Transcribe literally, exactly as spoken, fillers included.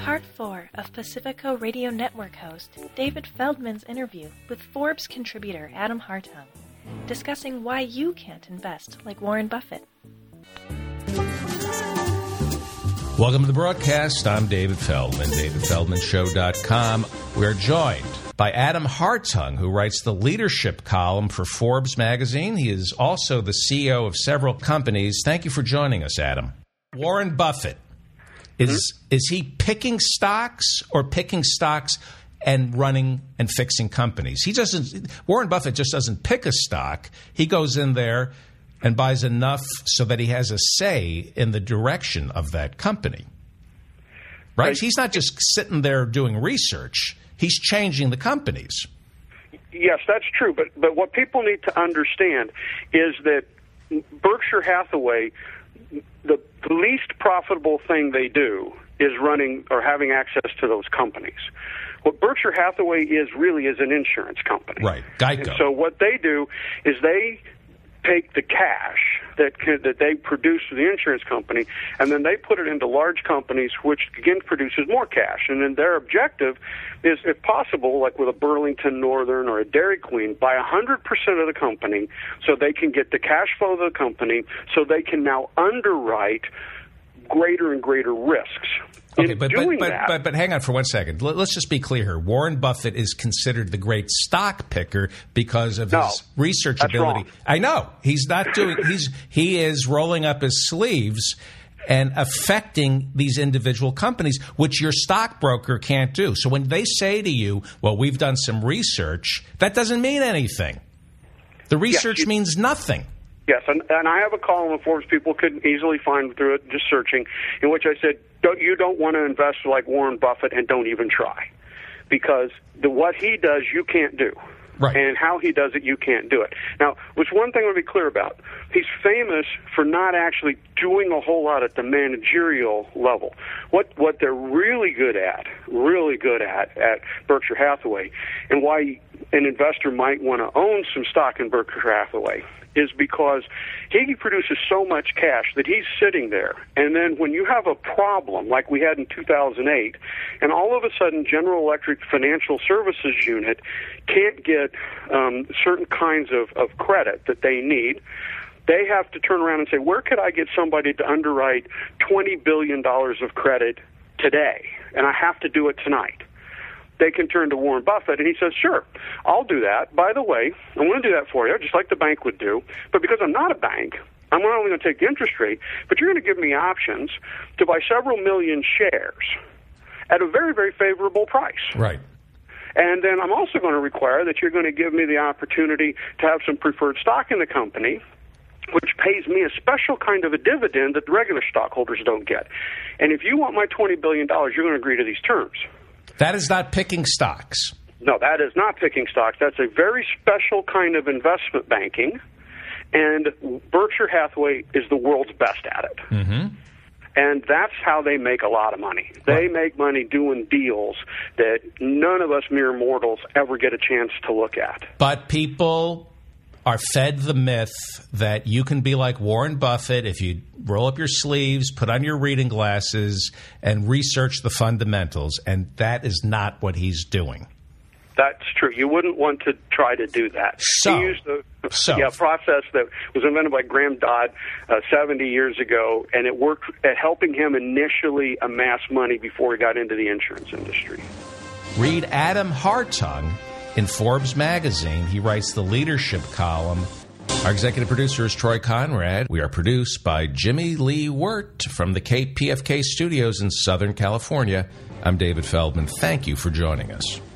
Part four of Pacifico Radio Network host David Feldman's interview with Forbes contributor Adam Hartung, discussing why you can't invest like Warren Buffett. Welcome to the broadcast. I'm David Feldman, david feldman show dot com. We're joined by Adam Hartung, who writes the leadership column for Forbes magazine. He is also the C E O of several companies. Thank you for joining us, Adam. Warren Buffett. Is mm-hmm. is he picking stocks or picking stocks and running and fixing companies? He doesn't. Warren Buffett just doesn't pick a stock. He goes in there and buys enough so that he has a say in the direction of that company. Right? right. He's not just sitting there doing research. He's changing the companies. Yes, that's true. But but what people need to understand is that Berkshire Hathaway, the least profitable thing they do is running or having access to those companies. What Berkshire Hathaway is really is an insurance company. Right, Geico. And so what they do is they take the cash that can, that they produce for the insurance company, and then they put it into large companies, which again produces more cash. And then their objective is, if possible, like with a Burlington Northern or a Dairy Queen, buy one hundred percent of the company so they can get the cash flow of the company, so they can now underwrite greater and greater risks. Okay, but but, but, that, but but hang on for one second. Let's just be clear here. Warren Buffett is considered the great stock picker because of no, his research that's ability. Wrong. I know he's not doing. He's he is rolling up his sleeves and affecting these individual companies, which your stockbroker can't do. So when they say to you, "Well, we've done some research," that doesn't mean anything. The research yes, you, means nothing. Yes, and, and I have a column of Forbes people could easily find through it, just searching, in which I said, don't, you don't want to invest like Warren Buffett and don't even try. Because the, what he does, you can't do. Right. And how he does it, you can't do it. Now, which one thing I want to be clear about, he's famous for not actually doing a whole lot at the managerial level. What what they're really good at, really good at, at Berkshire Hathaway, and why an investor might want to own some stock in Berkshire Hathaway, is because he produces so much cash that he's sitting there. And then when you have a problem, like we had in two thousand eight, and all of a sudden General Electric Financial Services Unit can't get um, certain kinds of, of credit that they need, they have to turn around and say, where could I get somebody to underwrite twenty billion dollars of credit today? And I have to do it tonight. They can turn to Warren Buffett, and he says, sure, I'll do that. By the way, I'm going to do that for you, just like the bank would do. But because I'm not a bank, I'm not only going to take the interest rate, but you're going to give me options to buy several million shares at a very, very favorable price. Right. And then I'm also going to require that you're going to give me the opportunity to have some preferred stock in the company, which pays me a special kind of a dividend that the regular stockholders don't get. And if you want my twenty billion dollars, you're going to agree to these terms. That is not picking stocks. No, that is not picking stocks. That's a very special kind of investment banking, and Berkshire Hathaway is the world's best at it. Mm-hmm. And that's how they make a lot of money. They right. make money doing deals that none of us mere mortals ever get a chance to look at. But people are fed the myth that you can be like Warren Buffett if you roll up your sleeves, put on your reading glasses, and research the fundamentals, and that is not what he's doing. That's true. You wouldn't want to try to do that. So, he used a so. yeah, process that was invented by Graham Dodd uh, seventy years ago, and it worked at helping him initially amass money before he got into the insurance industry. Read Adam Hartung in Forbes magazine. He writes the leadership column. Our executive producer is Troy Conrad. We are produced by Jimmy Lee Wirt from the K P F K studios in Southern California. I'm David Feldman. Thank you for joining us.